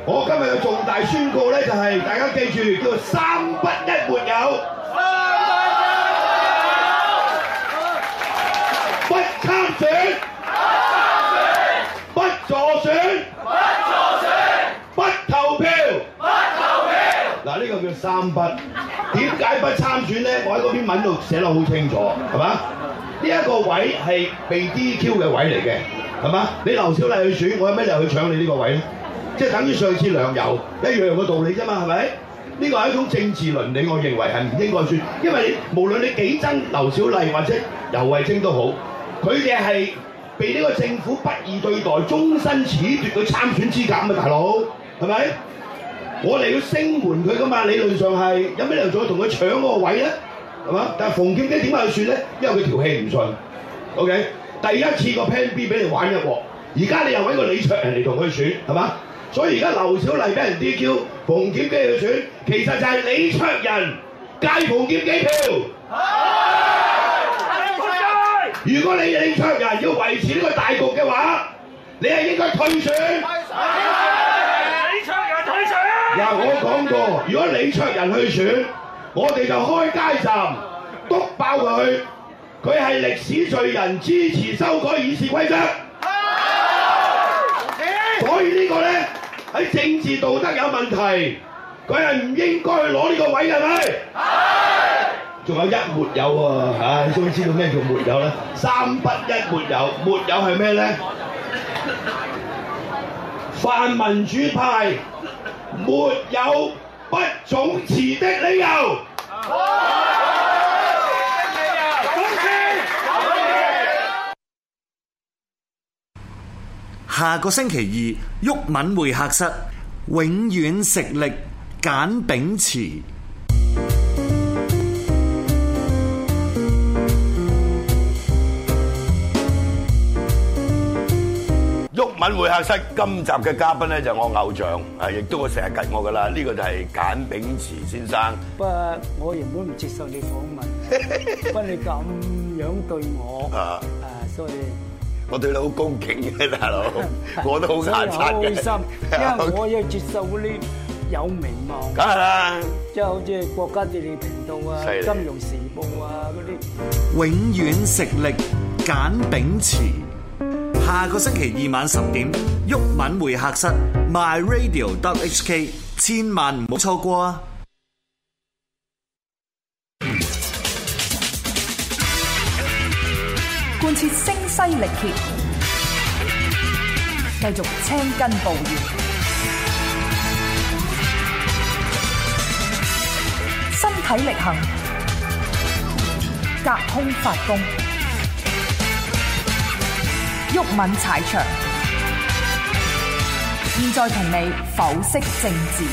我今日嘅重大宣告咧，就係大家記住，叫做3不1沒有。不參選，不助選，不投票。嗱，呢個叫3不。點解不參選咧？我喺嗰篇文度寫得好清楚，係嘛？呢一個位係被 DQ 嘅位嚟嘅，係嘛？你劉小麗去選，我有咩理由去搶你呢個位咧？即係等於上次梁游一樣嘅道理啫嘛，係咪？呢個係一種政治倫理，我認為係唔應該選，因為你無論你幾憎劉小麗或者游蕙禎都好，佢哋係被呢個政府不義對待，終身褫奪佢參選資格啊嘛，大佬，係咪？我哋要聲援佢噶嘛，理論上係有咩理由再同佢搶嗰個位咧？係嘛？但係馮檢基點解去選咧？因為佢條氣唔順。OK， 第一次個 Plan B 俾你玩一鑊，而家你又揾個李卓人嚟同佢選，係嘛？所以而家劉小麗俾人 DQ， 馮檢基去選，其實就係李卓人戒馮檢基票。如果你李卓人要維持呢個大局嘅話，你係應該退選。 李卓人退選。 嗱，我講過，如果李卓人去選，我哋就開街站，篤爆佢，佢係歷史罪人，支持修改議事規則。所以呢個咧喺政治道德有問題，佢係唔應該去攞呢個位，係咪？仲有1沒有喎，你終於知道咩叫沒有咧？3不1沒有，沒有係咩咧？泛民主派沒有不總辭的理由。 下個星期二，毓民會客室，永遠食力簡炳墀。 毓民會客室今集嘅嘉賓咧就係我偶像，亦都我成日吉我噶啦。呢個就係簡炳墀先生。 不過我原本唔接受你訪問，不過你咁樣對我，所以我對你好恭敬嘅大佬，我都好眼擦嘅。 開心，因為我要接受嗰啲有名望， 梗係啦， 即係好似國家地理頻道啊、金融時報啊嗰啲。 永遠食力簡炳墀。下個星期二晚10點，毓民會客室 myradio.hk， 千萬唔好錯過啊！ 貫徹聲嘶力竭，繼續青筋暴現，身體力行，隔空發功。毓民踩場，現在同你剖析政治。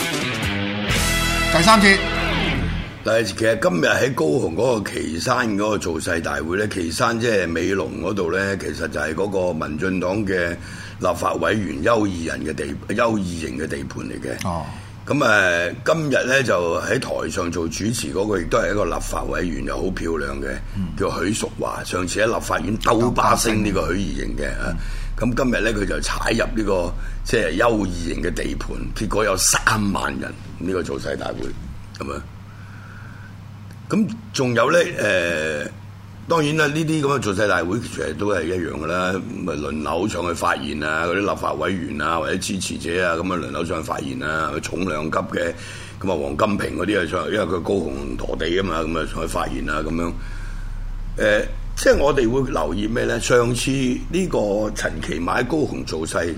第三節， 但係其實今日喺高雄嗰個旗山嗰個造勢大會咧，旗山即係美濃嗰度咧，其實就係嗰個民進黨嘅立法委員邱義仁嘅邱義瑩嘅地盤嚟嘅。哦。咁今日咧就喺台上做主持嗰個，亦都係一個立法委員，又好漂亮嘅，叫許淑華。上次喺立法院兜巴星呢個許義瑩嘅啊，咁今日咧佢就踩入呢個即係邱義瑩嘅地盤，結果有3萬人呢個造勢大會咁啊。咁仲有咧當然啦，呢啲咁嘅造勢大會其實都係一樣噶啦，咪輪流上去發言啊，嗰啲立法委員啊或者支持者啊，咁啊輪流上去發言啊，重量級嘅咁啊，黃金平嗰啲啊上去，因為佢高雄陀地啊嘛，咁啊上去發言啊咁樣。即係我哋會留意咩咧？上次呢個陳其邁喺高雄造勢，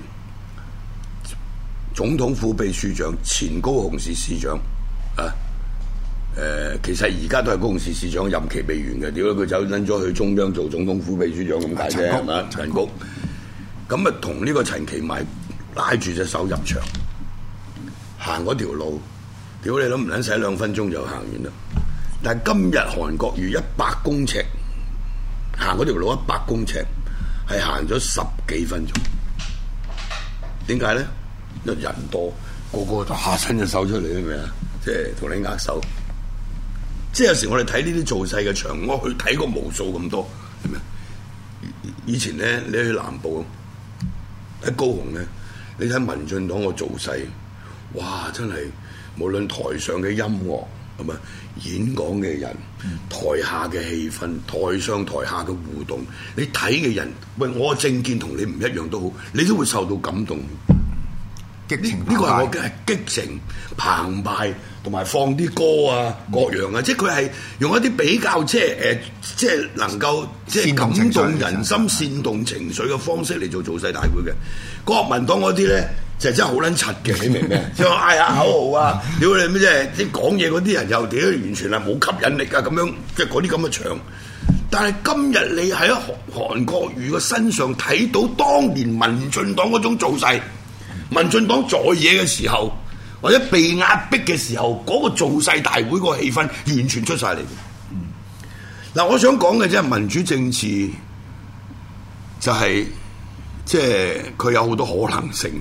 總統府秘書長、前高雄市市長啊。其實而家都係高雄市市長，任期未完嘅，點解佢走撚咗去中央做總統府秘書長咁解啫？係嘛？陳菊咁啊，同呢個陳其邁拉住隻手入場，行嗰條路，屌你都唔撚使2分鐘就行完啦。但係今日韓國瑜100公尺行嗰條路100公尺，係行咗10幾分鐘。點解咧？因為人多，個個都下伸隻手出嚟，係咪啊？即係同你握手。即係有時我哋睇呢啲造勢嘅場，我去睇過無數咁多，係咪？以前咧，你去南部喺高雄咧， 你睇民進黨個造勢，哇！真係無論台上嘅音樂係咪演講嘅人，台下嘅氣氛，台上台下嘅互動，你睇嘅人，喂，我政見同你唔一樣都好，你都會受到感動。 激情呢個係我嘅激情澎湃，同埋放啲歌啊各樣啊，即係佢係用一啲比較即係能夠即係感動人心、煽動情緒嘅方式嚟做造勢大會嘅。國民黨嗰啲咧就真係好撚柒嘅，你明唔明？即係嗌下口號啊，屌你咩啫？啲講嘢嗰啲人又屌完全係冇吸引力啊，咁樣即係嗰啲咁嘅場。但係今日你喺韓國瑜嘅身上睇到當年民進黨嗰種造勢。民進黨在野嘅時候，或者被壓迫嘅時候，嗰個造勢大會個氣氛完全出晒嚟。嗱，我想講嘅即係民主政治，就係即係佢有好多可能性。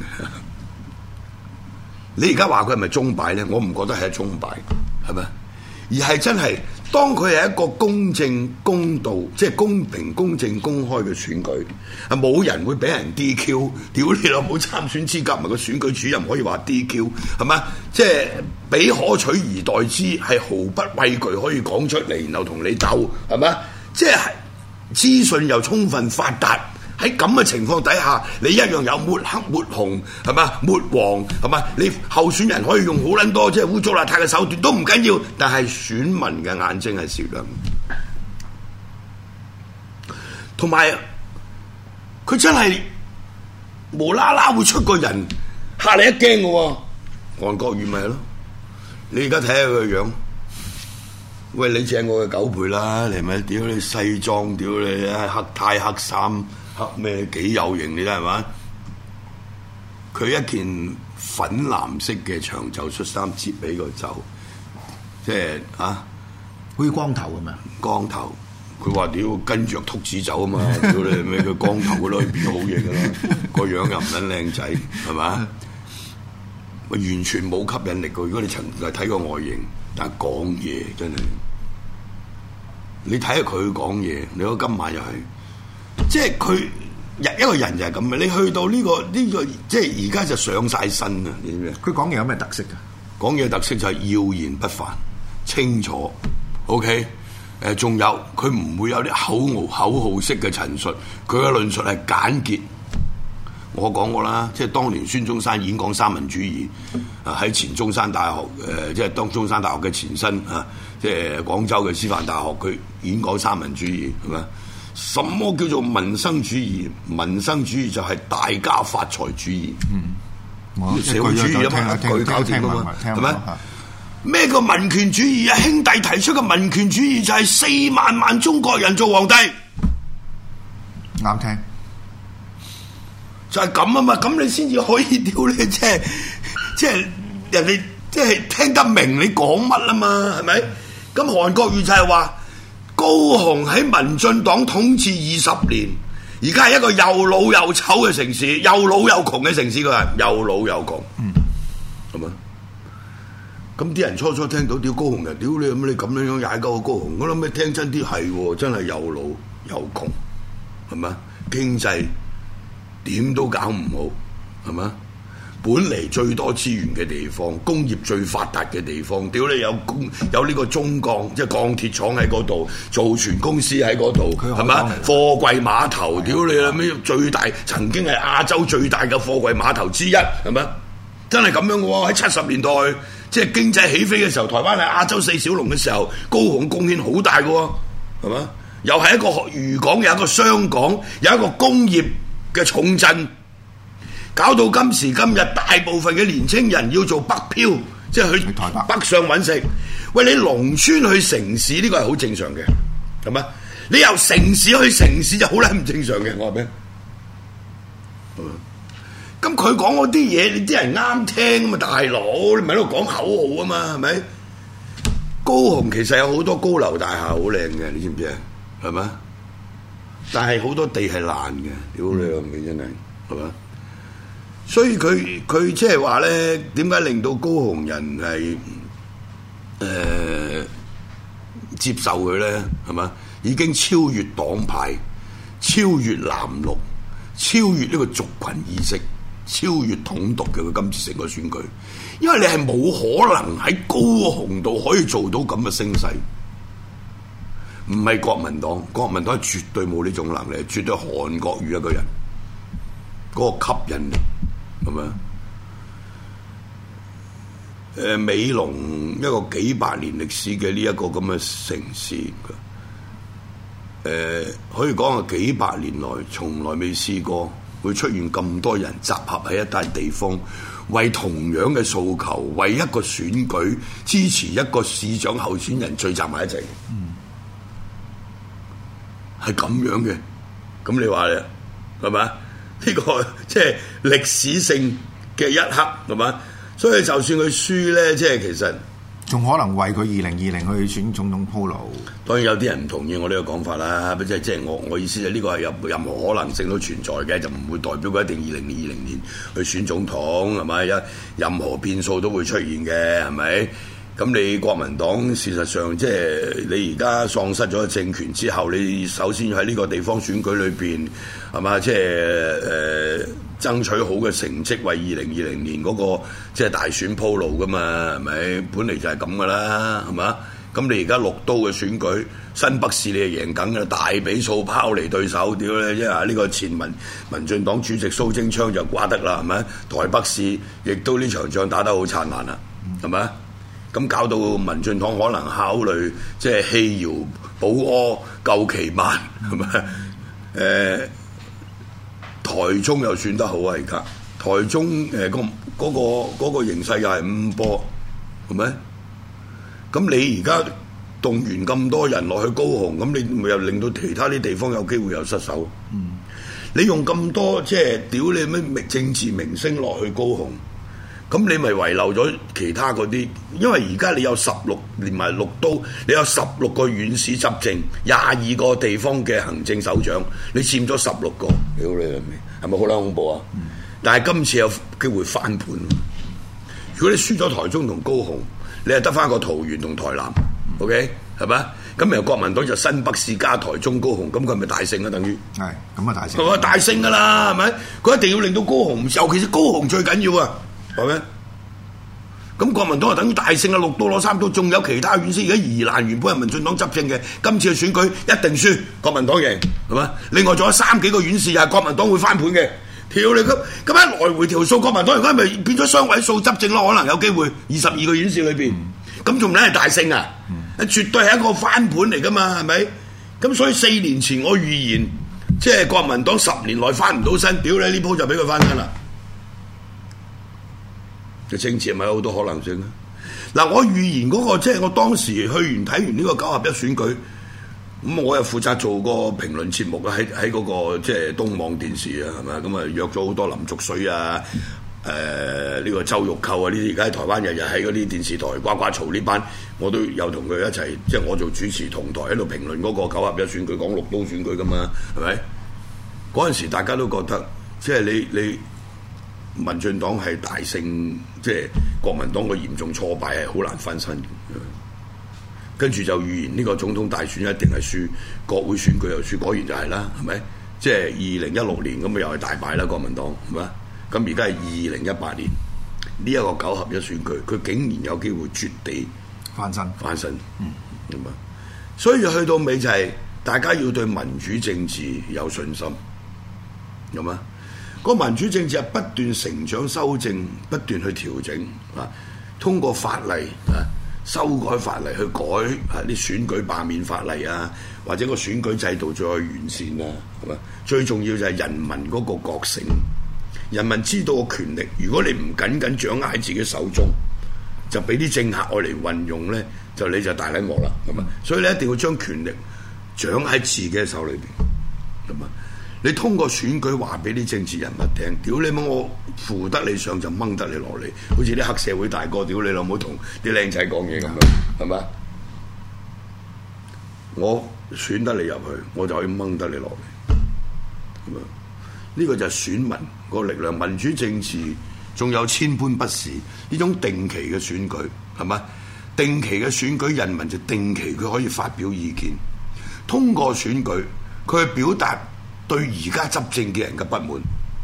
你而家話佢係咪鐘擺咧？我唔覺得係一鐘擺，係咪？而係真係當佢係一個公正公道，即係公平公正公開嘅選舉，係冇人會俾人 DQ， 屌你老母參選資格，唔係個選舉主任可以話 DQ， 係咪？即係俾可取而代之，係毫不畏懼可以講出嚟，然後同你鬥，係咪？即係資訊又充分發達。喺咁嘅情況底下，你一樣有抹黑抹紅，係嘛？抹黃，係嘛？你候選人可以用好撚多即係污糟邋遢嘅手段都唔緊要，但係選民嘅眼睛係雪亮。同埋佢真係無啦啦會出個人嚇你一驚嘅喎，韓國瑜咪係咯？你而家睇下佢個樣，喂，你正我嘅9倍啦，你咪屌你西裝，屌你黑呔黑衫。黑咩幾有型你睇係嘛？佢一件粉藍色嘅長袖恤衫摺起個袖，即係啊， 好似光頭咁啊！ 光頭，佢話屌跟着禿子走啊嘛！屌你咩？佢光頭嗰度變好嘢㗎啦，個樣又唔撚靚仔係嘛？完全冇吸引力㗎。如果你曾係睇個外形，但係講嘢真係，你睇下佢講嘢，你睇今晚又係。即係佢一個人就係咁嘅，你去到呢個即係而家就上晒身啊！你知唔知？佢講嘢有咩特色㗎？講嘢特色就係要言不凡、清楚。OK，仲有佢唔會有啲口號式嘅陳述，佢嘅論述係簡潔。我講過啦，即係當年孫中山演講三民主義喺前中山大學即係當中山大學嘅前身啊，即係廣州嘅師範大學，佢演講三民主義係咪？什麼叫做民生主義？民生主義就係大家發財主義。社會主義啊嘛，佢搞掂啊嘛，係咪？咩叫民權主義啊？兄弟提出嘅民權主義就係4萬中國人做皇帝。啱聽，就係咁啊嘛，咁你先至可以屌你，即係人哋即係聽得明你講乜啊嘛，係咪？咁韓國瑜就係話。高雄喺民進黨統治20年，而家係一個又老又醜嘅城市，又老又窮嘅城市，佢係又老又窮，係咪？咁啲人初聽到屌高雄人，屌你咁你咁樣踩鳩個高雄，我諗你聽真啲係，真係又老又窮，係咪？經濟點都搞唔好，係咪？本嚟最多資源嘅地方，工業最發達嘅地方，屌你有呢個中鋼，即係鋼鐵廠喺嗰度，造船公司喺嗰度，係咪？貨櫃碼頭，屌你啦咩最大，曾經係亞洲最大嘅貨櫃碼頭之一，係咪？真係咁樣嘅喎！喺70年代，即係經濟起飛嘅時候，台灣係亞洲4小龍嘅時候，高雄貢獻好大嘅喎，係咪？又係一個漁港，有一個商港，有一個工業嘅重鎮。搞到今時今日，大部分嘅年青人要做北漂，即係去北上揾食。喂，你農村去城市呢個係好正常嘅，係咪？你由城市去城市就好撚唔正常嘅，我話俾你。咁佢講嗰啲嘢，你啲人啱聽啊嘛，大佬，你咪喺度講口號啊嘛，係咪？高雄其實有好多高樓大廈好靚嘅，你知唔知啊？係咪？但係好多地係爛嘅，屌你老味真係，係咪？所以佢即係話咧，點解令到高雄人係接受佢咧？係嘛？已經超越黨派，超越藍綠，超越呢個族群意識， 超越統獨嘅。佢今次成個選舉，因為你係冇可能喺高雄度可以做到咁嘅聲勢。唔係國民黨，國民黨係絕對冇呢種能力，絕對韓國瑜一個人嗰個吸引力咁樣。美濃一個幾百年歷史嘅呢一個咁嘅城市，可以講係幾百年來從來未試過會出現咁多人集合喺一笪地方，為同樣嘅訴求，為一個選舉支持一個市長候選人聚集埋一齊。係咁樣嘅，咁你話咧係咪？呢個即係歷史性嘅一刻係咪？所以就算佢輸咧，即係其實仲可能為佢2020去選總統鋪路。 當然有啲人唔同意我呢個講法啦，即係我意思係呢個係有任何可能性都存在嘅，就唔會代表佢一定2020年去選總統係咪？有任何變數都會出現嘅係咪？咁你國民黨事實上即係你而家喪失咗政權之後，你首先喺呢個地方選舉裏邊係嘛，即係爭取好嘅成績，為2020年嗰個即係大選鋪路噶嘛，係咪？本嚟就係咁噶啦，係嘛？咁你而家六都嘅選舉，新北市你係贏緊嘅，大比數拋離對手，屌咧！即係呢個前民進黨主席蘇貞昌就瓜得啦，係咪？台北市亦都呢場仗打得好燦爛啦，係咪？咁搞到民進黨可能考慮即係棄姚保柯救其萬，係咪？台中又選得好啊！而家台中嗰個形勢又係五波，係咪？咁你而家動員咁多人落去高雄，咁你咪又令到其他啲地方有機會又失手。你用咁多即係屌你咩政治明星落去高雄，咁你咪遺漏咗其他嗰啲，因為而家你有16連埋六都，你有16個縣市執政，22個地方嘅行政首長，你佔咗16個，屌你係咪好撚恐怖啊？但係今次有機會翻盤。如果你輸咗台中同高雄，你係得翻個桃園同台南，OK 係咪？咁由國民黨就新北市加台中高雄，咁佢咪大勝啊？等於係咁啊，大勝佢話大勝噶啦，係咪？佢一定要令到高雄，尤其是高雄最緊要啊！係咪？咁國民黨就等於大勝啊！六都攞3都，仲有其他縣市。而家宜蘭原本係民進黨執政嘅，今次嘅選舉一定輸，國民黨贏，係咪？另外仲有3幾個縣市又係國民黨會翻盤嘅。跳你咁一來回條數，國民黨而家咪變咗雙位數執政咯？可能有機會22個縣市裏邊，咁仲唔係大勝啊？絕對係一個翻盤嚟噶嘛，係咪？咁所以4年前我預言，即係國民黨10年內翻唔到身，屌你呢鋪就俾佢翻身啦！嘅政治係咪有好多可能性啊？嗱，我預言嗰個即係我當時去完睇完呢個9合1選舉，咁我又負責做個評論節目啊，喺嗰個即係東網電視啊，係咪？咁啊約咗好多林濁水啊，呢個周玉蔻啊，呢啲而家喺台灣日日喺嗰啲電視台呱呱嘈呢班，我都有同佢一齊，即係我做主持同台喺度評論嗰個9合1選舉，講六都選舉噶嘛，係咪？嗰陣時大家都覺得，即係你民進黨係大勝，即係國民黨個嚴重挫敗係好難翻身嘅。跟住就預言呢個總統大選一定係輸，國會選舉又輸，果然就係啦，係咪？即係2016年咁咪又係大敗啦，國民黨係咪？咁而家係2018年呢一個9合1選舉，佢竟然有機會絕地翻身，咁啊！所以去到尾就係大家要對民主政治有信心，咁啊！個民主政治係不斷成長、修正、不斷去調整啊，通過法例啊。修改法例去改啲選舉罷免法例啊，或者個選舉制度再去完善啊，係嘛？最重要就係人民嗰個覺醒，人民知道個權力，如果你唔緊緊掌握喺自己手中，就俾啲政客愛嚟運用咧，你就大撚鑊啦，係嘛？所以你一定要將權力掌喺自己嘅手裏邊，係嘛？你通過選舉話俾啲政治人物聽，屌你媽！我扶得你上就掹得你落嚟，好似啲黑社會大哥，屌你老母同啲靚仔講嘢咁樣，係嘛？我選得你入去，我就可以掹得你落嚟，咁啊？呢個就係選民個力量。民主政治仲有千般不是，呢種定期嘅選舉係嘛？定期嘅選舉，人民就定期佢可以發表意見，通過選舉佢去表達對而家執政嘅人嘅不滿，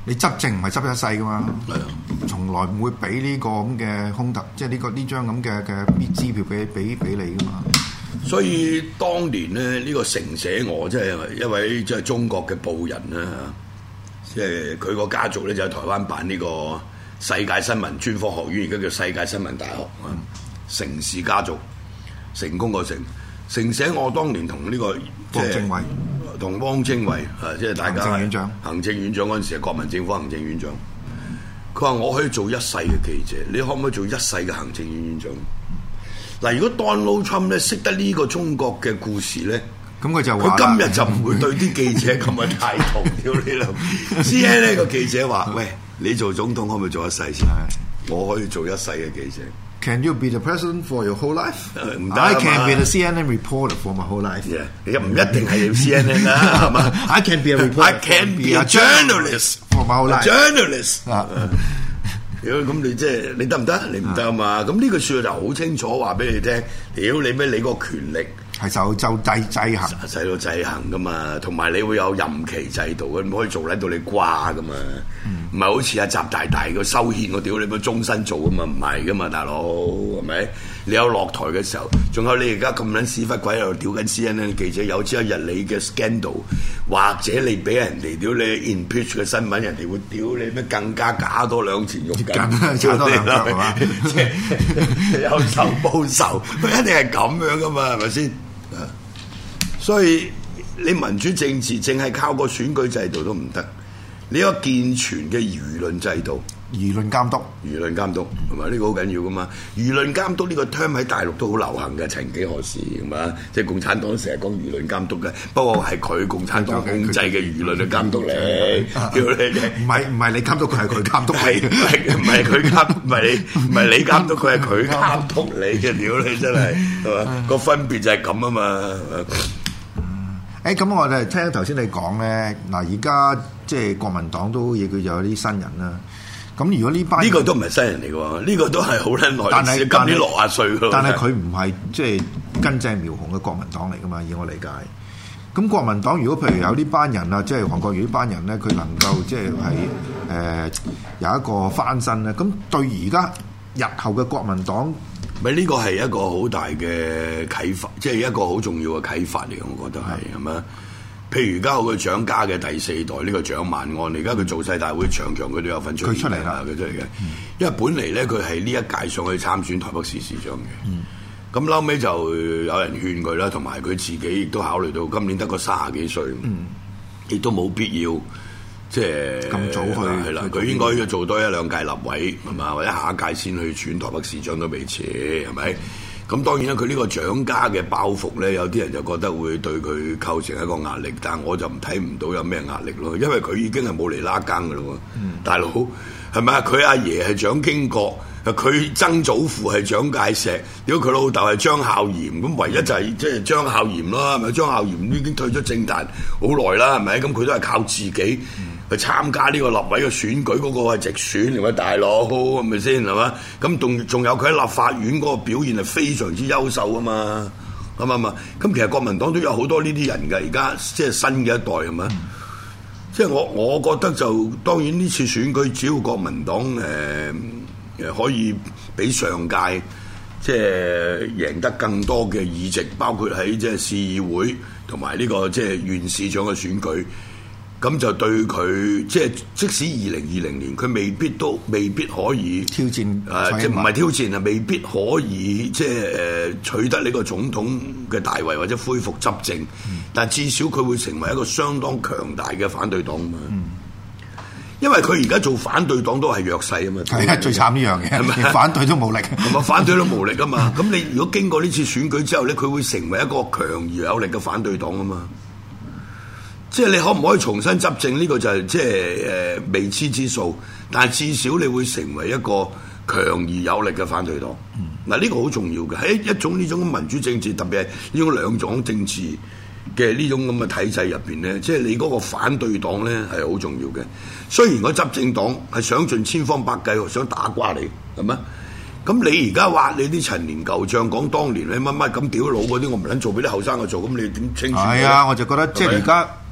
你執政唔係執一世噶嘛，從來唔會俾呢個咁嘅空頭，即係呢張咁嘅支票俾你噶嘛。 所以當年咧，呢個成寫我即係一位即係中國嘅報人啦，即係佢個家族咧就喺台灣辦呢個世界新聞專科學院，而家叫世界新聞大學啊。成氏家族成功個成寫我當年同呢個汪精衛同汪精衛即係大家行政院長嗰陣時係國民政府行政院長。佢話我可以做一世嘅記者，你可唔可以做一世嘅行政院院長？嗱，如果 Donald Trump 咧識得呢個中國嘅故事咧， 咁佢就話佢今日就唔會對啲記者咁嘅態度。屌你老！CNN 呢個記者話：喂，你做總統可唔可以做一世先？我可以做一世嘅記者。 Can you be the president for your whole life? 唔得 I can be the CNN reporter for my whole life. 你唔一定係要 CNN 啦，係嘛 ？I can be a reporter. I can be a journalist for my whole life. Journalist 咁你即係你得唔得？你唔得啊嘛！咁呢句説話就好清楚話俾你聽。屌你咩？你個權力係受制衡， 使到制衡噶嘛。同埋你會有任期制度嘅，唔可以做喺到你掛噶嘛。唔係好似阿習大大個修憲，我屌你咪終身做啊嘛，唔係噶嘛，大佬係咪？你有落台嘅時候，仲有你而家咁撚屎忽鬼喺度屌緊 CNN 記者，有朝一日你嘅 scandal 或者你俾人哋屌你 impeach 嘅新聞，人哋會屌你咩更加假多兩錢肉緊， 假多兩腳係嘛？ 即係有仇報仇，佢一定係咁樣噶嘛，係咪先？所以你民主政治淨係靠個選舉制度都唔得，你有健全嘅輿論制度。 輿論監督係咪呢個好緊要噶嘛？輿論監督呢個 term 喺大陸都好流行嘅，曾幾何時係嘛？即係共產黨成日講輿論監督嘅，不過係佢共產黨控制嘅輿論去監督你，叫你唔係你監督佢，係佢監督你， 唔係佢監，唔係你監督佢，係佢監督你嘅，屌你真係係嘛？個分別就係咁啊嘛。 咁我哋聽頭先你講咧，嗱而家即係國民黨都亦佢有啲新人啦。咁如果呢個都唔係新人嚟嘅喎，呢個都係好撚耐歷史，今年60歲咯。 但係佢唔係即係根正苗紅嘅國民黨嚟噶嘛？以我理解，咁國民黨如果譬如有呢班人啊，即係韓國瑜呢班人咧，佢能夠即係有一個翻身咧，咁對而家日後嘅國民黨， 咪呢個係一個好大嘅啟發，即係一個好重要嘅啟發嚟嘅，我覺得係咪？譬如而家有個蔣家嘅第四代呢個蔣萬安，而家佢造勢大會場佢都有份出嚟啦，佢出嚟嘅。因為本嚟咧佢係呢一屆上去參選台北市市長嘅，咁後尾就有人勸佢啦，同埋佢自己亦都考慮到今年得個30幾歲，亦都冇必要即係咁早去係啦。佢應該要做多1-2屆立委係嘛，或者下一屆先去選台北市長都未遲係咪？咁當然啦，佢呢個蔣家嘅包袱咧，有啲人就覺得會對佢構成一個壓力，但係我就睇唔到有咩壓力咯，因為佢已經係冇嚟拉更㗎咯喎，大佬係咪啊？佢阿爺係蔣經國，佢曾祖父係蔣介石，如果佢老豆係張孝嚴，咁唯一就係即係張孝嚴啦，係咪？張孝嚴已經退咗政壇好耐啦，係咪？咁佢都係靠自己。去參加呢個立委嘅選舉，嗰個係直選嚟嘅大佬，係咪先係嘛？咁仲有佢喺立法院嗰個表現係非常之優秀啊嘛，啱唔啱啊？咁其實國民黨都有好多呢啲人嘅，而家即係新嘅一代係咪？即係我覺得就當然呢次選舉，只要國民黨可以比上屆即係贏得更多嘅議席，包括喺即係市議會同埋呢個即係縣市長嘅選舉。咁就對佢即使2020年佢未必可以挑戰即係唔係挑戰啊？未必可以即係取得呢個總統嘅大位或者恢復執政，但至少佢會成為一個相當強大嘅反對黨嘛。因為佢而家做反對黨都係弱勢啊嘛。 係啊，最慘呢樣嘢，係咪反對都冇力？ 咁啊，反對都無力啊嘛。咁你如果經過呢次選舉之後咧，佢會成為一個強而有力嘅反對黨啊嘛。即係你可唔可以重新執政呢個就係即係未知之數，但係至少你會成為一個強而有力嘅反對黨。嗱呢個好重要嘅，喺一種呢種民主政治，特別係呢種兩種政治嘅呢種咁嘅體制入邊咧，即係你嗰個反對黨咧係好重要嘅。雖然個執政黨係想盡千方百計想打瓜你，係咪？咁你而家話你啲陳年舊帳講當年你乜乜咁屌佬嗰啲，我唔撚做俾啲後生去做，咁你點清楚？ 係啊，我就覺得即係而家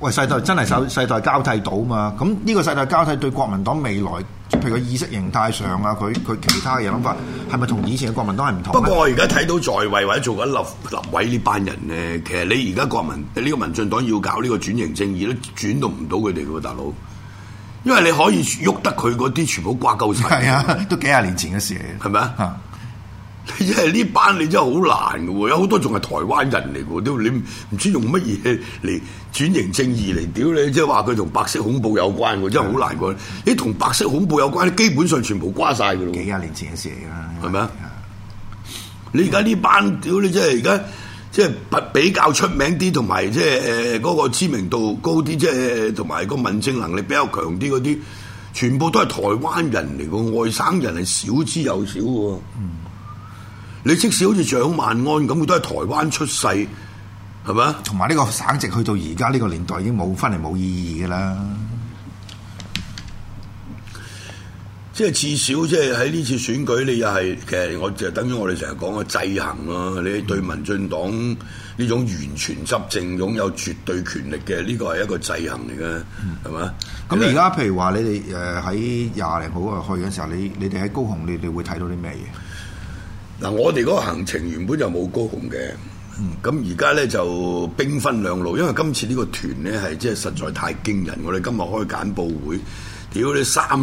喂，世代真係世代交替到嘛？咁呢個世代交替對國民黨未來，譬如佢意識形態上啊，佢其他嘅諗法，係咪同以前嘅國民黨係唔同？ 不過我而家睇到在位或者做緊立委呢班人咧，其實你而家呢個民進黨要搞呢個轉型正義都轉動唔到佢哋嘅喎，大佬。因為你可以喐得佢嗰啲全部掛鳩晒。 係啊，都幾廿年前嘅事嚟嘅， 係咪啊？因為呢班你真係好難嘅喎，有好多仲係台灣人嚟嘅喎，都你唔知用乜嘢嚟轉型正義嚟屌你，即係話佢同白色恐怖有關喎，真係好難過。你同白色恐怖有關，基本上全部瓜晒嘅咯。 幾廿年前嘅事嚟㗎， 係咪啊？你而家呢班屌你，即係而家即係比較出名啲，同埋即係嗰個知名度高啲，即係同埋個民政能力比較強啲嗰啲，全部都係台灣人嚟嘅，外省人係少之又少嘅。你即使好似蔣萬安咁，佢都係台灣出世，係咪啊？ 同埋呢個省籍去到而家呢個年代已經冇分嚟冇意義嘅啦。 即係至少即係喺呢次選舉，你又係其實我就等於我哋成日講嘅制衡咯。你對民進黨呢種完全執政、擁有絕對權力嘅呢個係一個制衡嚟嘅，係嘛？ 咁而家譬如話你哋喺20零號去嘅時候，你哋喺高雄，你哋會睇到啲咩嘢？ 嗱，我哋嗰個行程原本就冇高雄嘅，咁而家咧就兵分兩路，因為今次呢個團咧係即係實在太驚人。我哋今日開簡報會，屌你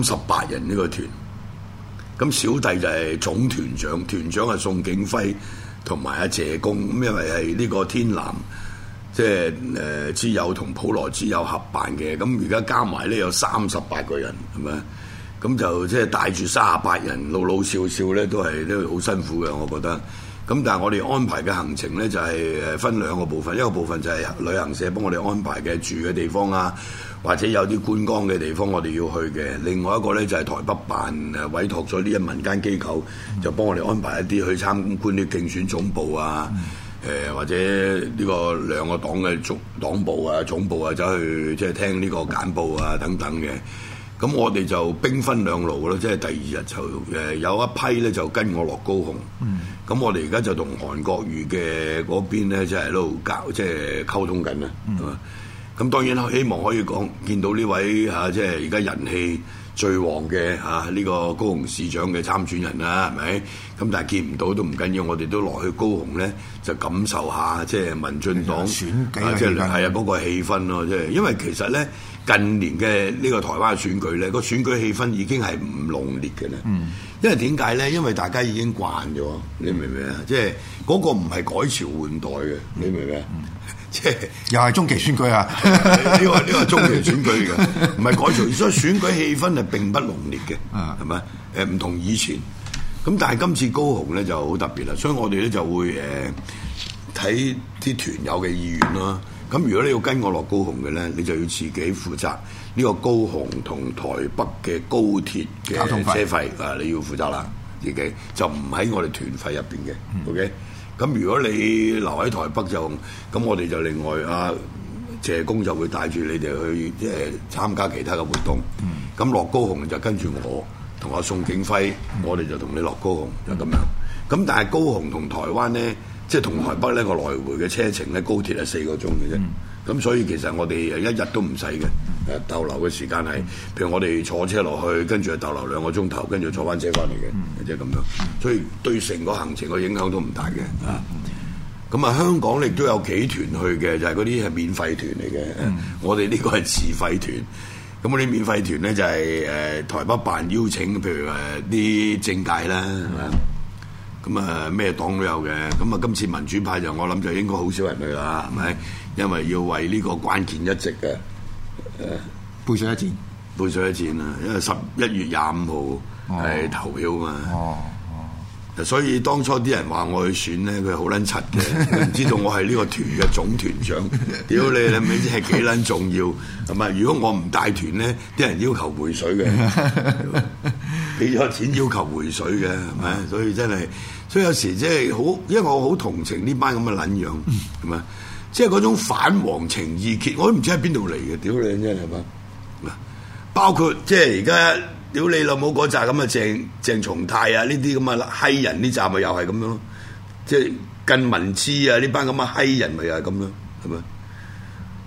38人呢個團，咁小弟就係總團長，團長係宋景輝同埋阿謝公，咁因為係呢個天藍即係之友同普羅之友合辦嘅，咁而家加埋咧有38個人，係咪？咁就即係帶住38人，老老少少咧都好辛苦嘅，我覺得。咁但係我哋安排嘅行程咧就係分兩個部分，一個部分就係旅行社幫我哋安排嘅住嘅地方啊，或者有啲觀光嘅地方我哋要去嘅。另外一個咧就係台北辦委託咗呢一民間機構，就幫我哋安排一啲去參觀啲競選總部啊，或者呢個兩個黨嘅黨部啊、總部啊，走去即係聽呢個簡報啊等等嘅。咁我哋就兵分兩路咯，即係第二日就有一批咧就跟我落高雄。咁我哋而家就同韓國瑜嘅嗰邊咧，即係喺度即係溝通緊啦。咁當然希望可以見到呢位即係而家人氣最旺嘅呢個高雄市長嘅參選人啦，係咪？咁但係見唔到都唔緊要，我哋都落去高雄咧，就感受下即係民進黨選舉即係嗰個氣氛咯。即係因為其實咧近年嘅呢個台灣選舉咧，個選舉氣氛已經係唔濃烈嘅啦。因為點解咧？因為大家已經慣咗，你明唔明啊？即係嗰個唔係改朝換代嘅，你明唔明啊？即係又係中期選舉啊！ 呢個中期選舉嘅，唔係改朝，所以選舉氣氛係並不濃烈嘅，係咪？唔同以前。咁但係今次高雄咧就好特別啦，所以我哋咧就會睇啲團友嘅意願啦。咁如果你要跟我落高雄嘅咧，你就要自己負責呢個高雄同台北嘅高鐵嘅車費啊，你要負責啦，自己就唔喺我哋團費入邊嘅。OK，咁如果你留喺台北就，咁我哋就另外謝公就會帶住你哋去即係參加其他嘅活動。咁落高雄就跟住我同阿宋景輝，我哋就同你落高雄就咁樣。咁但係高雄同台灣咧，即係同台北呢個來回嘅車程咧，高鐵係4個鐘嘅啫。咁所以其實我哋一日都唔使嘅，逗留嘅時間係，譬如我哋坐車落去，跟住逗留2個鐘頭，跟住坐翻車翻嚟嘅，即係咁樣。所以對成個行程嘅影響都唔大嘅。咁香港亦都有幾團去嘅，就係嗰啲係免費團嚟嘅。我哋呢個係自費團。咁嗰啲免費團咧就係台北辦邀請，譬如啲政界啦，係咪？咁咩黨都有嘅。咁今次民主派就我諗就應該好少人去啦，係咪？因為要為呢個關鍵一席嘅背水一戰， 背水一戰啊！因為11月25號係投票嘛。所以當初啲人話我去選咧，佢好撚柒嘅，佢唔知道我係呢個團嘅總團長。屌你咪知係幾撚重要係咪？如果我唔帶團咧，啲人要求回水嘅，俾咗錢要求回水嘅係咪？所以真係，所以有時即係好，因為我好同情呢班咁嘅撚樣係咪？即係嗰種反黃情意結，我都唔知喺邊度嚟嘅。屌你真係嘛？包括即係而家。屌你老母嗰扎咁嘅鄭松泰啊，呢啲咁嘅閪人呢扎咪又係咁樣咯，即係近民知啊呢班咁嘅閪人咪又係咁樣，係咪？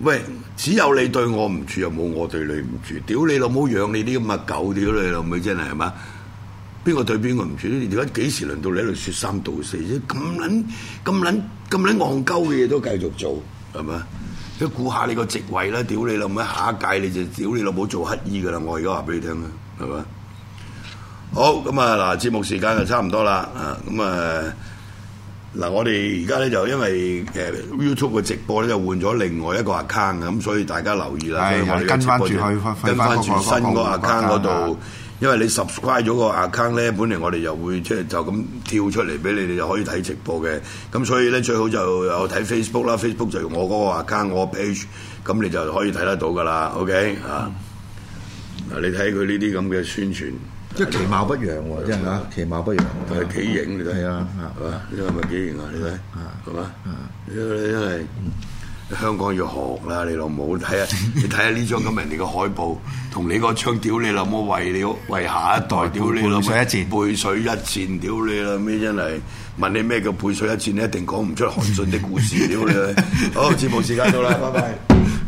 喂，只有你對我唔住，又冇我對你唔住。屌你老母養你啲咁嘅狗，屌你老母真係嘛？邊個對邊個唔住？你而家幾時輪到你喺度説三道四啫？咁撚戇鳩嘅嘢都繼續做係咪？你估下你個職位啦，屌你老母！下一屆你就屌你老母做乞衣噶啦！我而家話俾你聽啦，係咪？好咁啊！嗱，節目時間就差唔多啦啊！咁啊嗱，我哋而家咧就因為YouTube 嘅直播咧就換咗另外一個 account 咁，所以大家留意啦。 係跟翻住去， 跟翻住新個 account 嗰度。因為你 subscribe 咗個 account 咧，本嚟我哋又會即係就咁跳出嚟俾你哋就可以睇直播嘅。咁所以咧最好就有睇 Facebook 啦 ，Facebook 就用我嗰個 account 我 page，咁你就可以睇得到噶啦。OK 啊，嗱你睇佢呢啲咁嘅宣傳， 即係其貌不揚喎，真係嚇，其貌不揚， 係幾型你睇， 係啊， 係嘛？呢個咪幾型啊？你睇，係嘛？你真係。香港要學啦，你老母睇下，你睇下呢張咁人哋嘅海報，同你嗰張屌你老母為下一代屌你老母背水一戰，屌你老味真係問你咩叫背水一戰，你一定講唔出韓信的故事，屌你！好，節目時間到啦，拜拜。